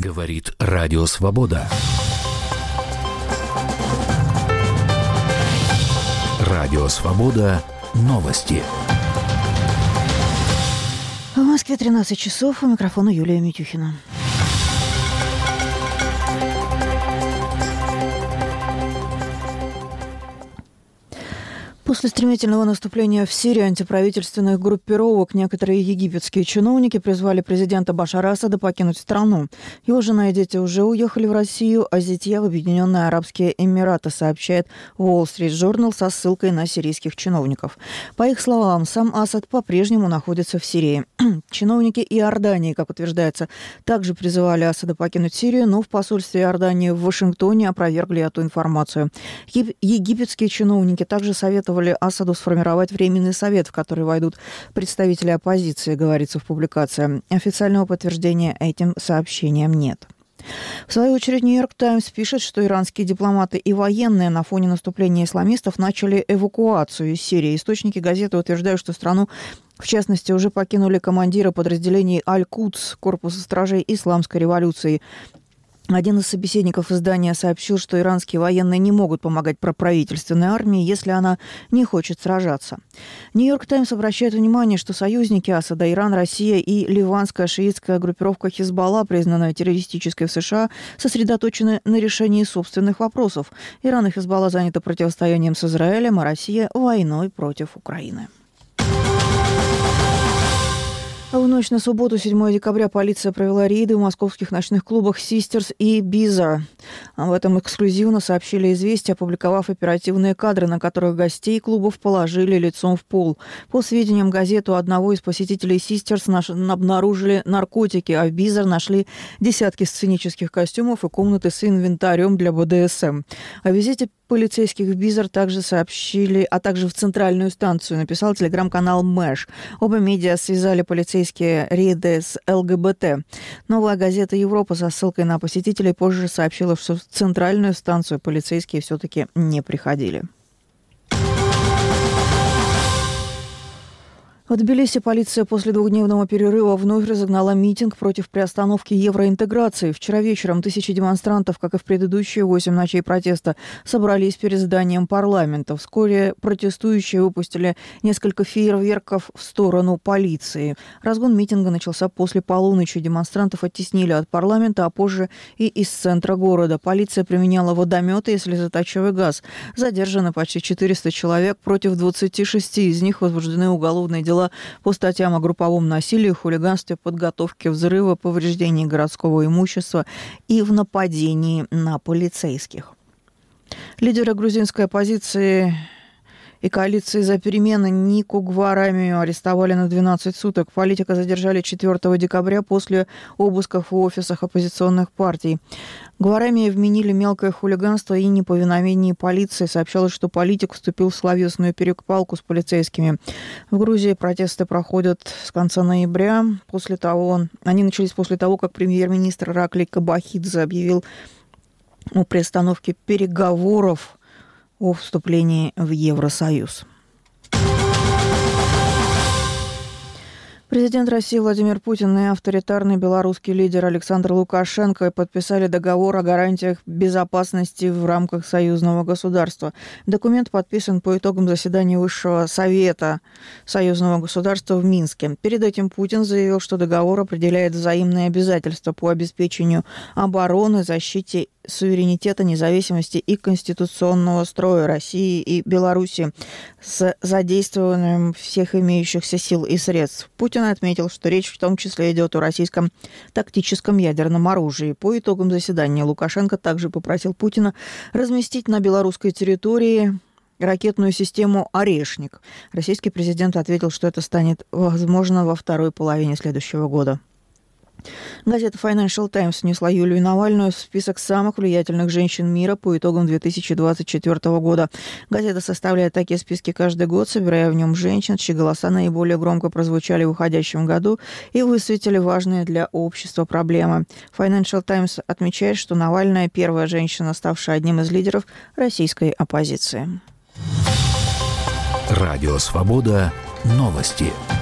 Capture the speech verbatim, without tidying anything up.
Говорит Радио Свобода. Радио Свобода. Новости. В Москве тринадцать часов. У микрофона Юлия Митюхина. После стремительного наступления в Сирии антиправительственных группировок некоторые египетские чиновники призвали президента Башара Асада покинуть страну. Его жена и дети уже уехали в Россию, а зятья в Объединенные Арабские Эмираты, сообщает Wall Street Journal со ссылкой на сирийских чиновников. По их словам, сам Асад по-прежнему находится в Сирии. Чиновники Иордании, как утверждается, также призывали Асада покинуть Сирию, но в посольстве Иордании в Вашингтоне опровергли эту информацию. Египетские чиновники также советовали Асаду сформировать временный совет, в который войдут представители оппозиции, говорится в публикации. Официального подтверждения этим сообщениям нет. В свою очередь, «Нью-Йорк Таймс» пишет, что иранские дипломаты и военные на фоне наступления исламистов начали эвакуацию из Сирии. Источники газеты утверждают, что страну, в частности, уже покинули командиры подразделений Аль-Кудс, корпуса стражей исламской революции. Один из собеседников издания сообщил, что иранские военные не могут помогать проправительственной армии, если она не хочет сражаться. «Нью-Йорк Таймс» обращает внимание, что союзники Асада, Иран, Россия и ливанская шиитская группировка Хизбалла, признанная террористической в США, сосредоточены на решении собственных вопросов. Иран и Хизбалла заняты противостоянием с Израилем, а Россия – войной против Украины. В ночь на субботу, седьмого декабря, полиция провела рейды в московских ночных клубах «Sisters» и «Bizarre». Об этом эксклюзивно сообщили «Известия», опубликовав оперативные кадры, на которых гостей клубов положили лицом в пол. По сведениям газеты, у одного из посетителей «Sisters» обнаружили наркотики, а в «Bizarre» нашли десятки сценических костюмов и комнаты с инвентарем для бэ дэ эс эм. О визите полицейских в «Bizarre» также сообщили, а также в центральную станцию, написал телеграм-канал «Мэш». Оба медиа связали полицейские рейды с эл гэ бэ тэ. Новая газета «Европа» со ссылкой на посетителей позже сообщила, что в центральную станцию полицейские все-таки не приходили. В Тбилиси полиция после двухдневного перерыва вновь разогнала митинг против приостановки евроинтеграции. Вчера вечером тысячи демонстрантов, как и в предыдущие восемь ночей протеста, собрались перед зданием парламента. Вскоре протестующие выпустили несколько фейерверков в сторону полиции. Разгон митинга начался после полуночи. Демонстрантов оттеснили от парламента, а позже и из центра города. Полиция применяла водометы и слезоточивый газ. Задержано почти четыреста человек, против двадцати шести из них возбуждены уголовные дела по статьям о групповом насилии, хулиганстве, подготовке взрыва, повреждении городского имущества и в нападении на полицейских. Лидеры грузинской оппозиции и коалиции «За перемены» Нику Гварамию арестовали на двенадцать суток. Политика задержали четвёртого декабря после обысков в офисах оппозиционных партий. Гварамия вменили мелкое хулиганство и неповиновение полиции. Сообщалось, что политик вступил в словесную перепалку с полицейскими. В Грузии протесты проходят с конца ноября. После того, они начались после того, как премьер-министр Ираклий Кабахидзе объявил о приостановке переговоров о вступлении в Евросоюз. Президент России Владимир Путин и авторитарный белорусский лидер Александр Лукашенко подписали договор о гарантиях безопасности в рамках союзного государства. Документ подписан по итогам заседания Высшего совета союзного государства в Минске. Перед этим Путин заявил, что договор определяет взаимные обязательства по обеспечению обороны, защите суверенитета, независимости и конституционного строя России и Беларуси с задействованием всех имеющихся сил и средств. Путин отметил, что речь в том числе идет о российском тактическом ядерном оружии. По итогам заседания Лукашенко также попросил Путина разместить на белорусской территории ракетную систему «Орешник». Российский президент ответил, что это станет возможно во второй половине следующего года. Газета Financial Times внесла Юлию Навальную в список самых влиятельных женщин мира по итогам две тысячи двадцать четвёртого года. Газета составляет такие списки каждый год, собирая в нем женщин, чьи голоса наиболее громко прозвучали в уходящем году и высветили важные для общества проблемы. Financial Times отмечает, что Навальная – первая женщина, ставшая одним из лидеров российской оппозиции. Радио «Свобода». Новости.